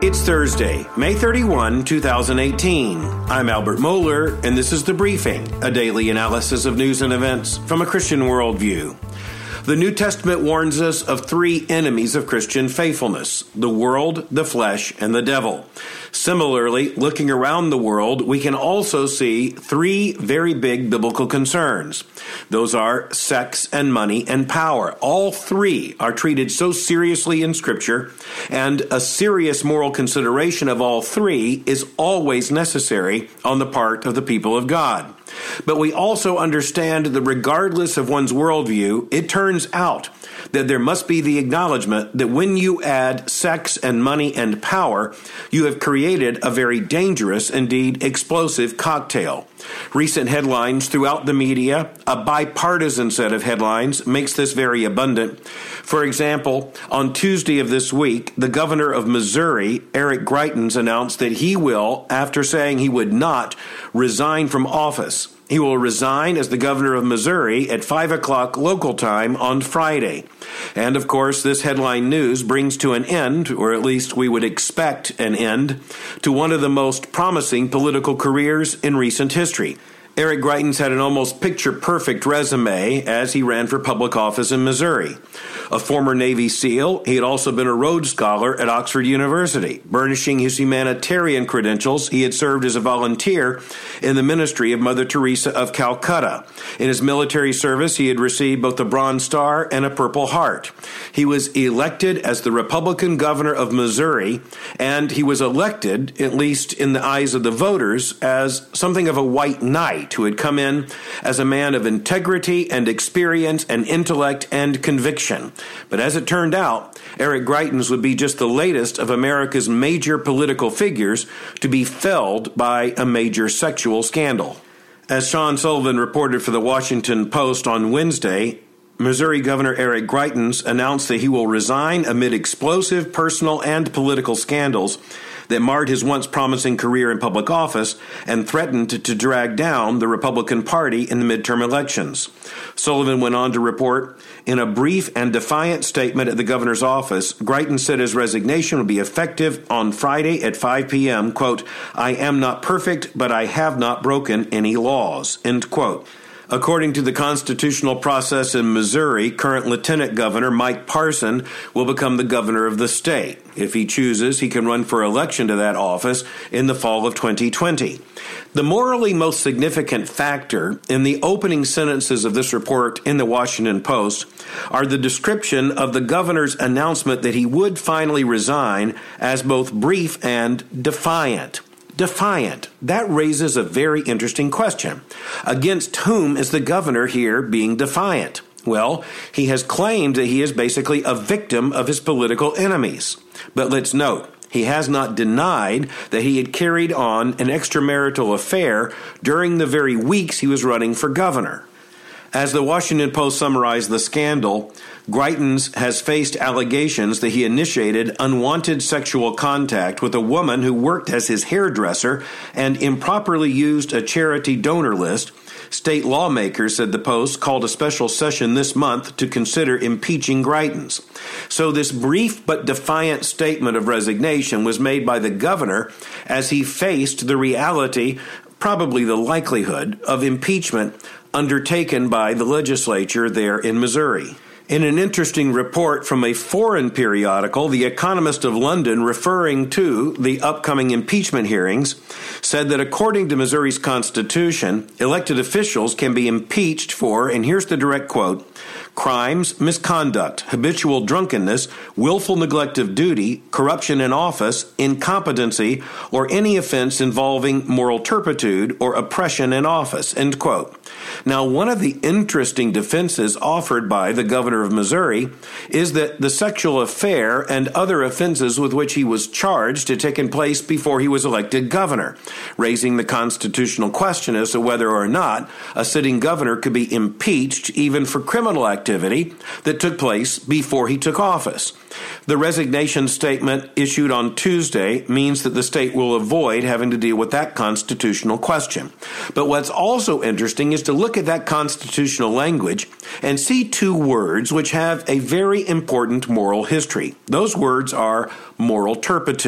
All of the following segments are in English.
It's Thursday, May 31, 2018. I'm Albert Mohler, and this is The Briefing, a daily analysis of news and events from a Christian worldview. The New Testament warns us of three enemies of Christian faithfulness: the world, the flesh, and the devil. Similarly, looking around the world, we can also see three very big biblical concerns. Those are sex and money and power. All three are treated so seriously in Scripture, and a serious moral consideration of all three is always necessary on the part of the people of God. But we also understand that regardless of one's worldview, it turns out that there must be the acknowledgement that when you add sex and money and power, you have created a very dangerous, indeed explosive cocktail. Recent headlines throughout the media, a bipartisan set of headlines, makes this very abundant. For example, on Tuesday of this week, the governor of Missouri, Eric Greitens, announced that he will, after saying he would not, resign from office. He will resign as the governor of Missouri at 5 o'clock local time on Friday. And of course, this headline news brings to an end, or at least we would expect an end, to one of the most promising political careers in recent history. Eric Greitens had an almost picture-perfect resume as he ran for public office in Missouri. A former Navy SEAL, he had also been a Rhodes Scholar at Oxford University. Burnishing his humanitarian credentials, he had served as a volunteer in the ministry of Mother Teresa of Calcutta. In his military service, he had received both a Bronze Star and a Purple Heart. He was elected as the Republican governor of Missouri, and he was elected, at least in the eyes of the voters, as something of a white knight who had come in as a man of integrity and experience and intellect and conviction. But as it turned out, Eric Greitens would be just the latest of America's major political figures to be felled by a major sexual scandal. As Sean Sullivan reported for the Washington Post on Wednesday, Missouri Governor Eric Greitens announced that he will resign amid explosive personal and political scandals that marred his once promising career in public office and threatened to drag down the Republican Party in the midterm elections. Sullivan went on to report, in a brief and defiant statement at the governor's office, Greitens said his resignation would be effective on Friday at 5 p.m., quote, "I am not perfect, but I have not broken any laws," end quote. According to the constitutional process in Missouri, current Lieutenant Governor Mike Parson will become the governor of the state. If he chooses, he can run for election to that office in the fall of 2020. The morally most significant factor in the opening sentences of this report in the Washington Post are the description of the governor's announcement that he would finally resign as both brief and defiant. Defiant. That raises a very interesting question. Against whom is the governor here being defiant? Well, he has claimed that he is basically a victim of his political enemies. But let's note, he has not denied that he had carried on an extramarital affair during the very weeks he was running for governor. As the Washington Post summarized the scandal, Greitens has faced allegations that he initiated unwanted sexual contact with a woman who worked as his hairdresser and improperly used a charity donor list. State lawmakers, said the Post, called a special session this month to consider impeaching Greitens. So this brief but defiant statement of resignation was made by the governor as he faced the reality, probably the likelihood, of impeachment undertaken by the legislature there in Missouri. In an interesting report from a foreign periodical, The Economist of London, referring to the upcoming impeachment hearings, said that according to Missouri's Constitution, elected officials can be impeached for, and here's the direct quote, crimes, misconduct, habitual drunkenness, willful neglect of duty, corruption in office, incompetency, or any offense involving moral turpitude or oppression in office, end quote. Now, one of the interesting defenses offered by the governor of Missouri is that the sexual affair and other offenses with which he was charged had taken place before he was elected governor, raising the constitutional question as to whether or not a sitting governor could be impeached even for criminal activity that took place before he took office. The resignation statement issued on Tuesday means that the state will avoid having to deal with that constitutional question. But what's also interesting is to look at that constitutional language and see two words which have a very important moral history. Those words are moral turpitude.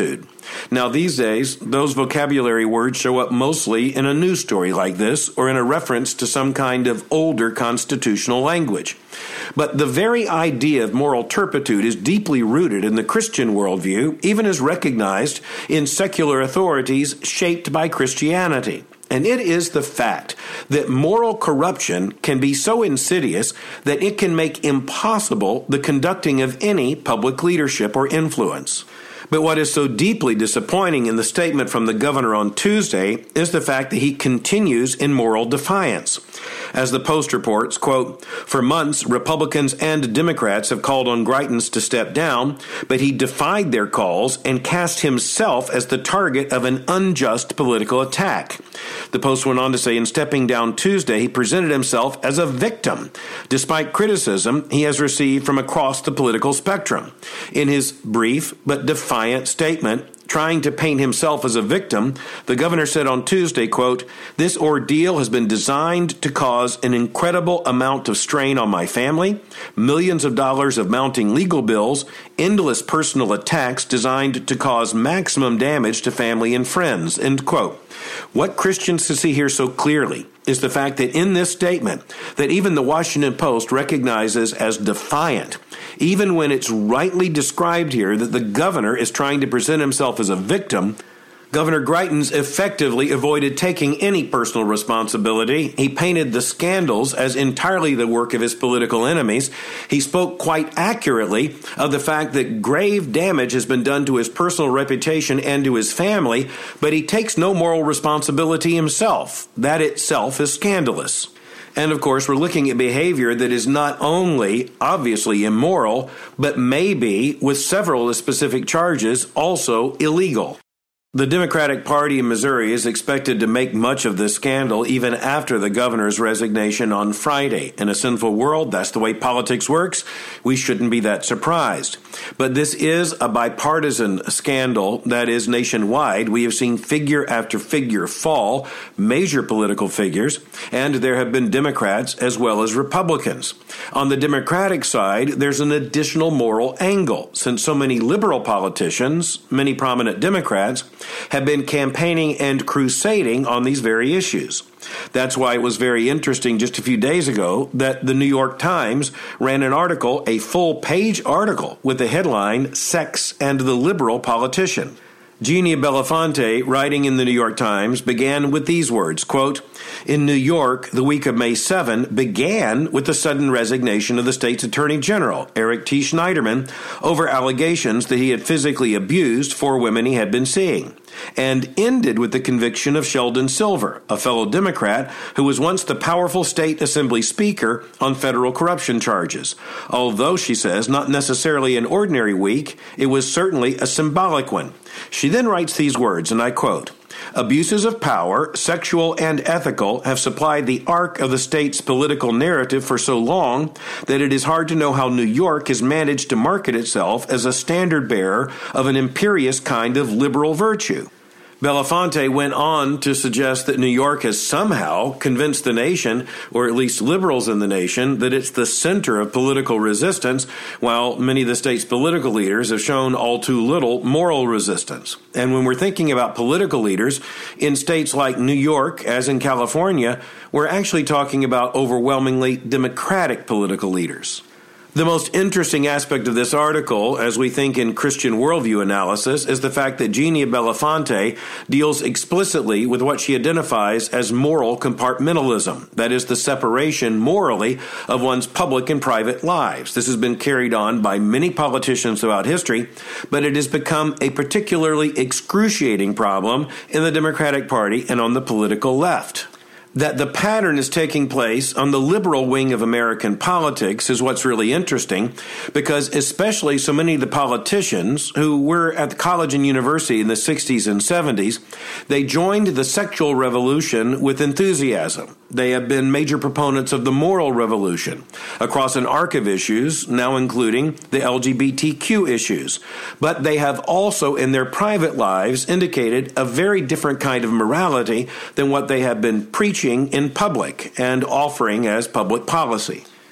Now, these days, those vocabulary words show up mostly in a news story like this or in a reference to some kind of older constitutional language. But the very idea of moral turpitude is deeply rooted in the Christian worldview, even as recognized in secular authorities shaped by Christianity. And it is the fact that moral corruption can be so insidious that it can make impossible the conducting of any public leadership or influence. But what is so deeply disappointing in the statement from the governor on Tuesday is the fact that he continues in moral defiance. As the Post reports, quote, "For months, Republicans and Democrats have called on Greitens to step down, but he defied their calls and cast himself as the target of an unjust political attack." The Post went on to say in stepping down Tuesday, he presented himself as a victim, despite criticism he has received from across the political spectrum. In his brief but defiant statement, trying to paint himself as a victim, the governor said on Tuesday, quote, "This ordeal has been designed to cause an incredible amount of strain on my family, millions of dollars of mounting legal bills, endless personal attacks designed to cause maximum damage to family and friends," end quote. What Christians can see here so clearly is the fact that in this statement that even the Washington Post recognizes as defiant, even when it's rightly described here that the governor is trying to present himself as a victim, Governor Greitens effectively avoided taking any personal responsibility. He painted the scandals as entirely the work of his political enemies. He spoke quite accurately of the fact that grave damage has been done to his personal reputation and to his family, but he takes no moral responsibility himself. That itself is scandalous. And of course, we're looking at behavior that is not only obviously immoral, but maybe, with several of the specific charges, also illegal. The Democratic Party in Missouri is expected to make much of this scandal even after the governor's resignation on Friday. In a sinful world, that's the way politics works. We shouldn't be that surprised. But this is a bipartisan scandal that is nationwide. We have seen figure after figure fall, major political figures, and there have been Democrats as well as Republicans. On the Democratic side, there's an additional moral angle, since so many liberal politicians, many prominent Democrats, have been campaigning and crusading on these very issues. That's why it was very interesting just a few days ago that the New York Times ran an article, a full-page article, with the headline, "Sex and the Liberal Politician." Genia Bellafante, writing in the New York Times, began with these words, quote, "In New York, the week of May 7 began with the sudden resignation of the state's Attorney General, Eric T. Schneiderman, over allegations that he had physically abused 4 women he had been seeing, and ended with the conviction of Sheldon Silver, a fellow Democrat who was once the powerful state assembly speaker, on federal corruption charges. Although, she says, not necessarily an ordinary week, it was certainly a symbolic one." She then writes these words, and I quote, "Abuses of power, sexual and ethical, have supplied the arc of the state's political narrative for so long that it is hard to know how New York has managed to market itself as a standard bearer of an imperious kind of liberal virtue." Bellafante went on to suggest that New York has somehow convinced the nation, or at least liberals in the nation, that it's the center of political resistance, while many of the state's political leaders have shown all too little moral resistance. And when we're thinking about political leaders in states like New York, as in California, we're actually talking about overwhelmingly Democratic political leaders. The most interesting aspect of this article, as we think in Christian worldview analysis, is the fact that Genia Bellafante deals explicitly with what she identifies as moral compartmentalism, that is, the separation morally of one's public and private lives. This has been carried on by many politicians throughout history, but it has become a particularly excruciating problem in the Democratic Party and on the political left. That the pattern is taking place on the liberal wing of American politics is what's really interesting, because especially so many of the politicians who were at the college and university in the 60s and 70s, they joined the sexual revolution with enthusiasm. They have been major proponents of the moral revolution across an arc of issues, now including the LGBTQ issues. But they have also in their private lives indicated a very different kind of morality than what they have been preaching in public and offering as public policy.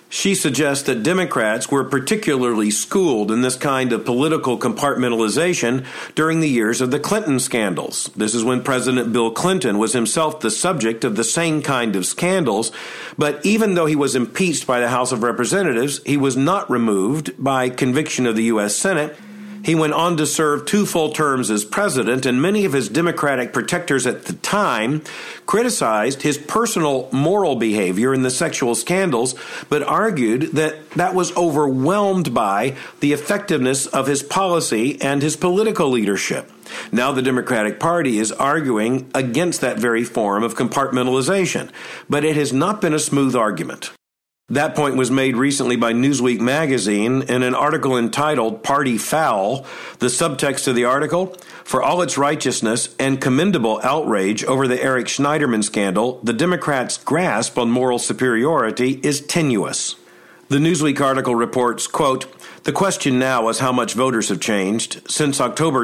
She suggests that Democrats were particularly schooled in this kind of political compartmentalization during the years of the Clinton scandals. This is when President Bill Clinton was himself the subject of the same kind of scandals, but even though he was impeached by the House of Representatives, he was not removed by conviction of the U.S. Senate. He went on to serve 2 full terms as president, and many of his Democratic protectors at the time criticized his personal moral behavior in the sexual scandals, but argued that that was overwhelmed by the effectiveness of his policy and his political leadership. Now the Democratic Party is arguing against that very form of compartmentalization, but it has not been a smooth argument. That point was made recently by Newsweek magazine in an article entitled Party Foul. The subtext of the article, for all its righteousness and commendable outrage over the Eric Schneiderman scandal, the Democrats' grasp on moral superiority is tenuous. The Newsweek article reports, quote, the question now is how much voters have changed. Since October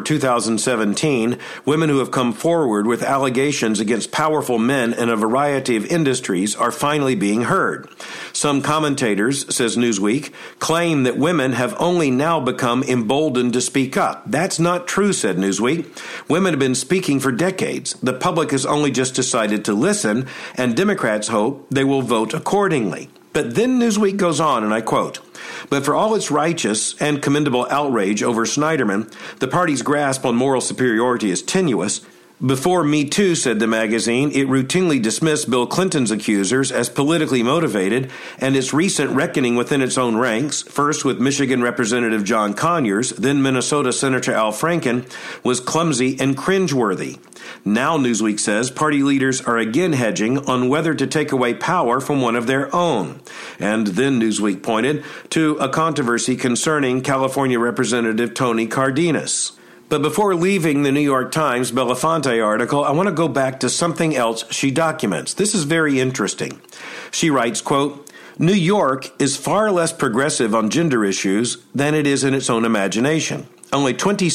2017, women who have come forward with allegations against powerful men in a variety of industries are finally being heard. Some commentators, says Newsweek, claim that women have only now become emboldened to speak up. That's not true, said Newsweek. Women have been speaking for decades. The public has only just decided to listen, and Democrats hope they will vote accordingly. But then Newsweek goes on, and I quote, but for all its righteous and commendable outrage over Schneiderman, the party's grasp on moral superiority is tenuous. Before Me Too, said the magazine, it routinely dismissed Bill Clinton's accusers as politically motivated, and its recent reckoning within its own ranks, first with Michigan Representative John Conyers, then Minnesota Senator Al Franken, was clumsy and cringeworthy. Now, Newsweek says, party leaders are again hedging on whether to take away power from one of their own. And then Newsweek pointed to a controversy concerning California Representative Tony Cardenas. But before leaving the New York Times Belafonte article, I want to go back to something else she documents. This is very interesting. She writes, quote, New York is far less progressive on gender issues than it is in its own imagination. Only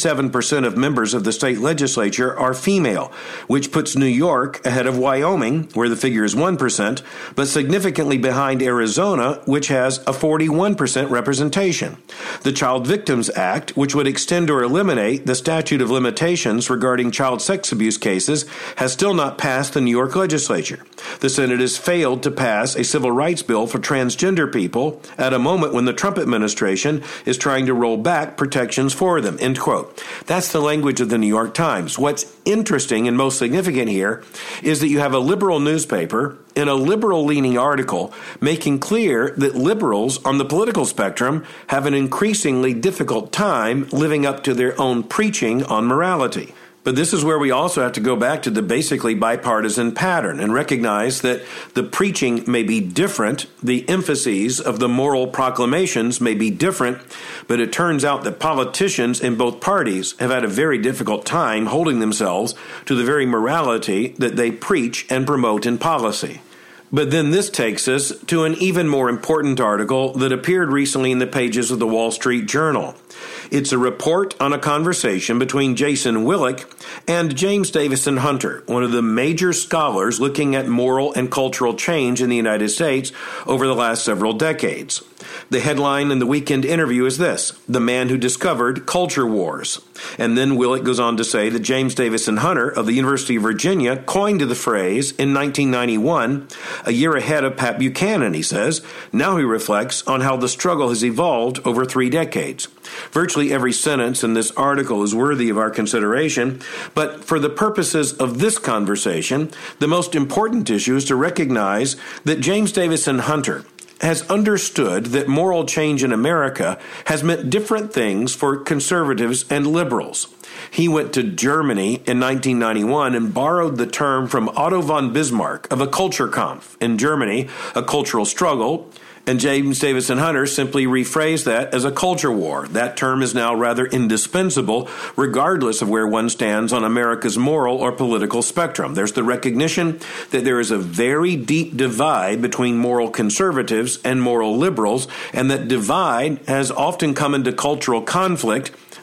27% of members of the state legislature are female, which puts New York ahead of Wyoming, where the figure is 1%, but significantly behind Arizona, which has a 41% representation. The Child Victims Act, which would extend or eliminate the statute of limitations regarding child sex abuse cases, has still not passed the New York legislature. The Senate has failed to pass a civil rights bill for transgender people at a moment when the Trump administration is trying to roll back protections for them, end quote. That's the language of the New York Times. What's interesting and most significant here is that you have a liberal newspaper in a liberal-leaning article making clear that liberals on the political spectrum have an increasingly difficult time living up to their own preaching on morality. But this is where we also have to go back to the basically bipartisan pattern and recognize that the preaching may be different, the emphases of the moral proclamations may be different, but it turns out that politicians in both parties have had a very difficult time holding themselves to the very morality that they preach and promote in policy. But then this takes us to an even more important article that appeared recently in the pages of the Wall Street Journal. It's a report on a conversation between Jason Willick and James Davison Hunter, one of the major scholars looking at moral and cultural change in the United States over the last several decades. The headline in the weekend interview is this: The Man Who Discovered Culture Wars. And then Willick goes on to say that James Davison Hunter of the University of Virginia coined the phrase in 1991, a year ahead of Pat Buchanan, he says. Now he reflects on how the struggle has evolved over 3 decades. Virtually every sentence in this article is worthy of our consideration, but for the purposes of this conversation, the most important issue is to recognize that James Davison Hunter has understood that moral change in America has meant different things for conservatives and liberals. He went to Germany in 1991 and borrowed the term from Otto von Bismarck of a Kulturkampf in Germany, a cultural struggle, and James Davison Hunter simply rephrased that as a culture war. That term is now rather indispensable, regardless of where one stands on America's moral or political spectrum. There's the recognition that there is a very deep divide between moral conservatives and moral liberals, and that divide has often come into cultural conflict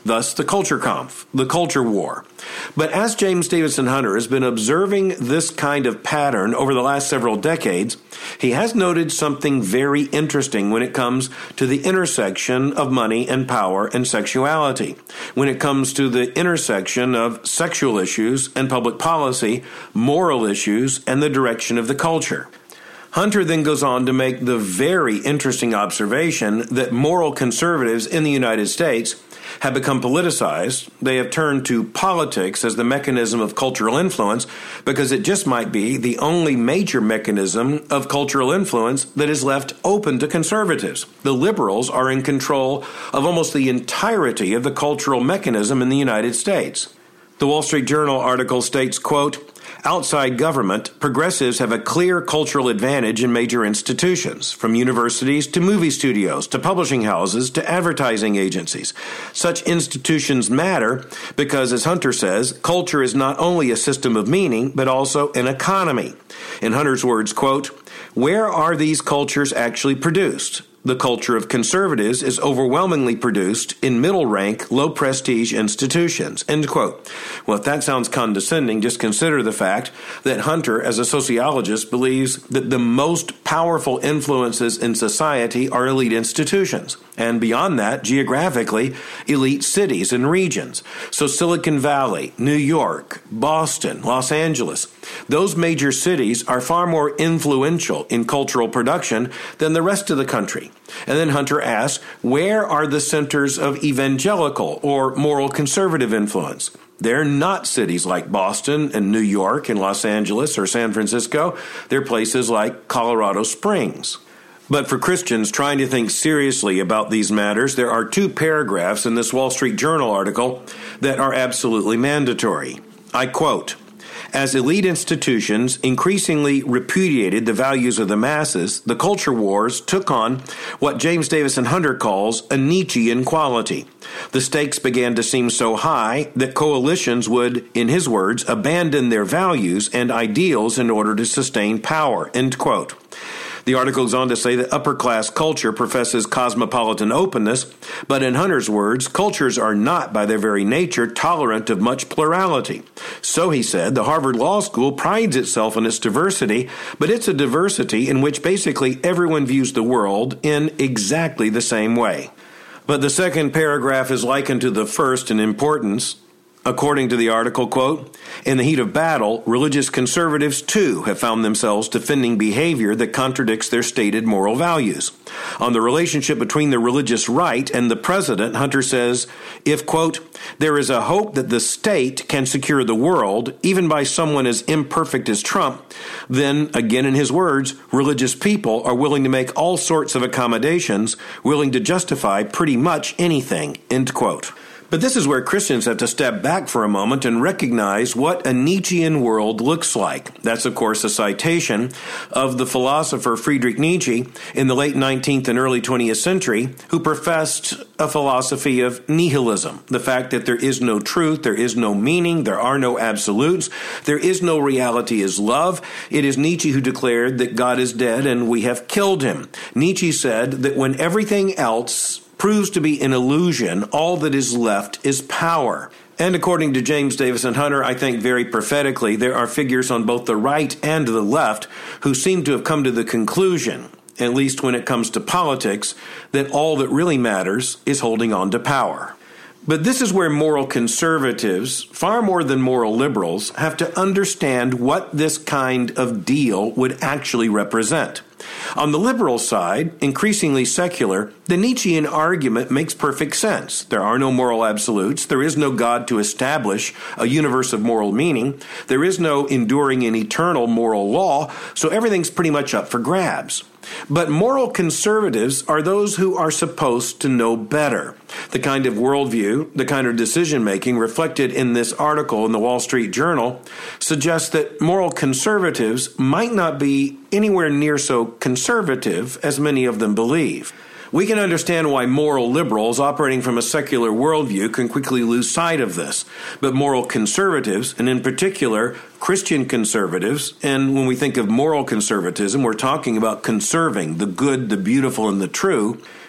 thus the culture Kampf, the culture war. But as James Davison Hunter has been observing this kind of pattern over the last several decades, he has noted something very interesting when it comes to the intersection of money and power and sexuality, when it comes to the intersection of sexual issues and public policy, moral issues, and the direction of the culture. Hunter then goes on to make the very interesting observation that moral conservatives in the United States have become politicized. They have turned to politics as the mechanism of cultural influence because it just might be the only major mechanism of cultural influence that is left open to conservatives. The liberals are in control of almost the entirety of the cultural mechanism in the United States. The Wall Street Journal article states, quote, outside government, progressives have a clear cultural advantage in major institutions, from universities to movie studios to publishing houses to advertising agencies. Such institutions matter because, as Hunter says, culture is not only a system of meaning, but also an economy. In Hunter's words, quote, where are these cultures actually produced? The culture of conservatives is overwhelmingly produced in middle-rank, low-prestige institutions, end quote. Well, if that sounds condescending, just consider the fact that Hunter, as a sociologist, believes that the most powerful influences in society are elite institutions, and beyond that, geographically, elite cities and regions. So Silicon Valley, New York, Boston, Los Angeles, those major cities are far more influential in cultural production than the rest of the country. And then Hunter asks, where are the centers of evangelical or moral conservative influence? They're not cities like Boston and New York and Los Angeles or San Francisco. They're places like Colorado Springs. But for Christians trying to think seriously about these matters, there are 2 paragraphs in this Wall Street Journal article that are absolutely mandatory. I quote, as elite institutions increasingly repudiated the values of the masses, the culture wars took on what James Davison Hunter calls a Nietzschean quality. The stakes began to seem so high that coalitions would, in his words, abandon their values and ideals in order to sustain power, end quote. The article goes on to say that upper-class culture professes cosmopolitan openness, but in Hunter's words, cultures are not, by their very nature, tolerant of much plurality. So, he said, the Harvard Law School prides itself on its diversity, but it's a diversity in which basically everyone views the world in exactly the same way. But the second paragraph is likened to the first in importance. According to the article, quote, in the heat of battle, religious conservatives, too, have found themselves defending behavior that contradicts their stated moral values. On the relationship between the religious right and the president, Hunter says, if, quote, there is a hope that the state can secure the world, even by someone as imperfect as Trump, then, again in his words, religious people are willing to make all sorts of accommodations, willing to justify pretty much anything, end quote. But this is where Christians have to step back for a moment and recognize what a Nietzschean world looks like. That's, of course, a citation of the philosopher Friedrich Nietzsche in the late 19th and early 20th century, who professed a philosophy of nihilism, the fact that there is no truth, there is no meaning, there are no absolutes, there is no reality as love. It is Nietzsche who declared that God is dead and we have killed him. Nietzsche said that when everything else proves to be an illusion, all that is left is power. And according to James Davison Hunter, I think very prophetically, there are figures on both the right and the left who seem to have come to the conclusion, at least when it comes to politics, that all that really matters is holding on to power. But this is where moral conservatives, far more than moral liberals, have to understand what this kind of deal would actually represent. On the liberal side, increasingly secular, the Nietzschean argument makes perfect sense. There are no moral absolutes. There is no God to establish a universe of moral meaning. There is no enduring and eternal moral law, so everything's pretty much up for grabs. But moral conservatives are those who are supposed to know better. The kind of worldview, the kind of decision-making reflected in this article in the Wall Street Journal suggests that moral conservatives might not be anywhere near so conservative as many of them believe. We can understand why moral liberals operating from a secular worldview can quickly lose sight of this. But moral conservatives, and in particular Christian conservatives, and when we think of moral conservatism, we're talking about conserving the good, the beautiful, and the true.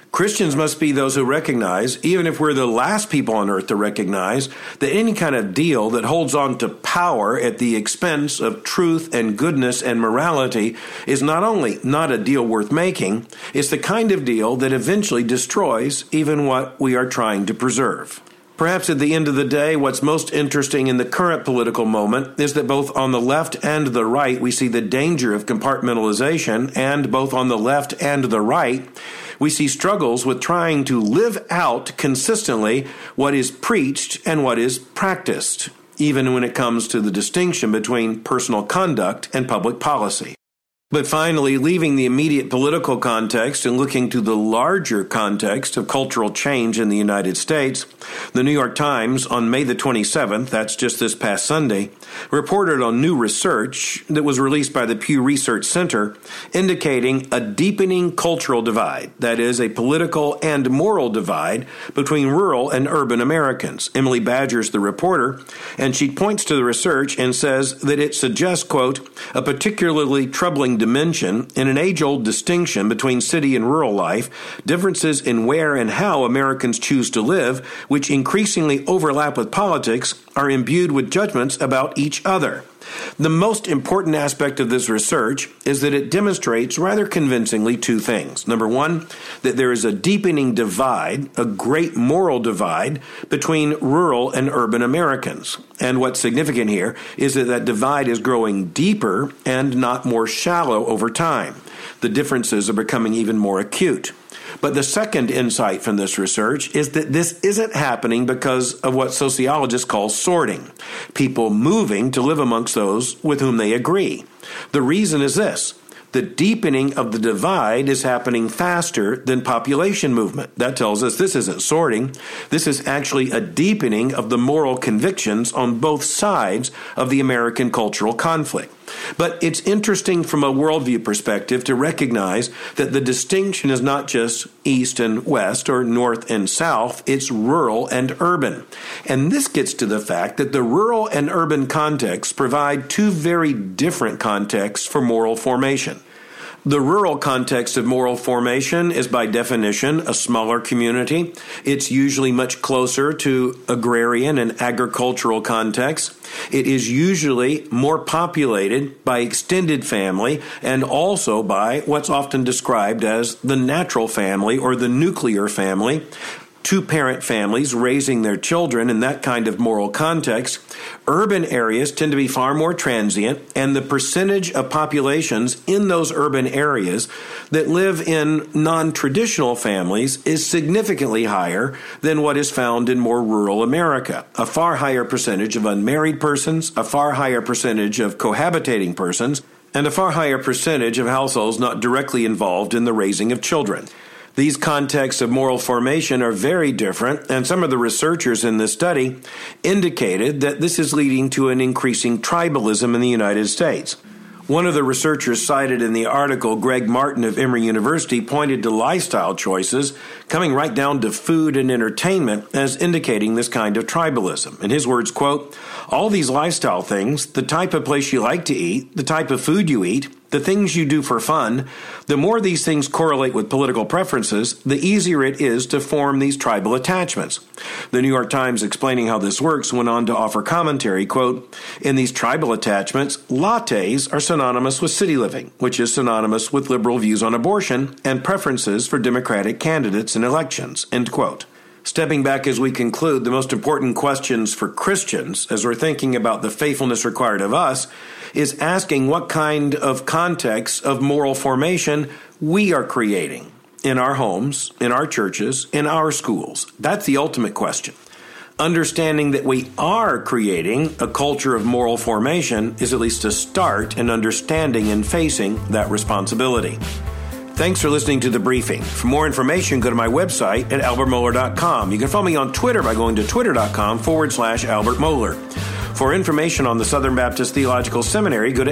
Christians must be those who recognize, even if we're the last people on earth to recognize, that any kind of deal that holds on to power at the expense of truth and goodness and morality is not only not a deal worth making, it's the kind of deal that eventually destroys even what we are trying to preserve. Perhaps at the end of the day, what's most interesting in the current political moment is that both on the left and the right, we see the danger of compartmentalization, and both on the left and the right, we see struggles with trying to live out consistently what is preached and what is practiced, even when it comes to the distinction between personal conduct and public policy. But finally, leaving the immediate political context and looking to the larger context of cultural change in the United States, the New York Times on May the 27th, that's just this past Sunday, reported on new research that was released by the Pew Research Center indicating a deepening cultural divide, that is, a political and moral divide between rural and urban Americans. Emily Badger's the reporter, and she points to the research and says that it suggests, quote, a particularly troubling dimension in an age-old distinction between city and rural life, differences in where and how Americans choose to live, which increasingly overlap with politics, are imbued with judgments about each other. The most important aspect of this research is that it demonstrates rather convincingly two things. Number one, that there is a deepening divide, a great moral divide, between rural and urban Americans. And what's significant here is that that divide is growing deeper and not more shallow over time. The differences are becoming even more acute. But the second insight from this research is that this isn't happening because of what sociologists call sorting, people moving to live amongst those with whom they agree. The reason is this: the deepening of the divide is happening faster than population movement. That tells us this isn't sorting. This is actually a deepening of the moral convictions on both sides of the American cultural conflict. But it's interesting from a worldview perspective to recognize that the distinction is not just east and west or north and south, it's rural and urban. And this gets to the fact that the rural and urban contexts provide two very different contexts for moral formation. The rural context of moral formation is by definition a smaller community. It's usually much closer to agrarian and agricultural contexts. It is usually more populated by extended family and also by what's often described as the natural family or the nuclear family. Two-parent families raising their children in that kind of moral context. Urban areas tend to be far more transient, and the percentage of populations in those urban areas that live in non-traditional families is significantly higher than what is found in more rural America. A far higher percentage of unmarried persons, a far higher percentage of cohabitating persons, and a far higher percentage of households not directly involved in the raising of children. These contexts of moral formation are very different, and some of the researchers in this study indicated that this is leading to an increasing tribalism in the United States. One of the researchers cited in the article, Greg Martin of Emory University, pointed to lifestyle choices, coming right down to food and entertainment, as indicating this kind of tribalism. In his words, quote, all these lifestyle things, the type of place you like to eat, the type of food you eat, the things you do for fun, the more these things correlate with political preferences, the easier it is to form these tribal attachments. The New York Times, explaining how this works, went on to offer commentary, quote, in these tribal attachments, lattes are synonymous with city living, which is synonymous with liberal views on abortion and preferences for Democratic candidates in elections, end quote. Stepping back as we conclude, the most important questions for Christians, as we're thinking about the faithfulness required of us, is asking what kind of context of moral formation we are creating in our homes, in our churches, in our schools. That's the ultimate question. Understanding that we are creating a culture of moral formation is at least a start in understanding and facing that responsibility. Thanks for listening to The Briefing. For more information, go to my website at albertmohler.com. You can follow me on Twitter by going to twitter.com/Albert Mohler. For information on the Southern Baptist Theological Seminary, go to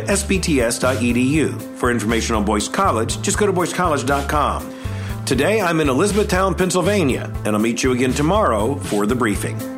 sbts.edu. For information on Boyce College, just go to boycecollege.com. Today, I'm in Elizabethtown, Pennsylvania, and I'll meet you again tomorrow for The Briefing.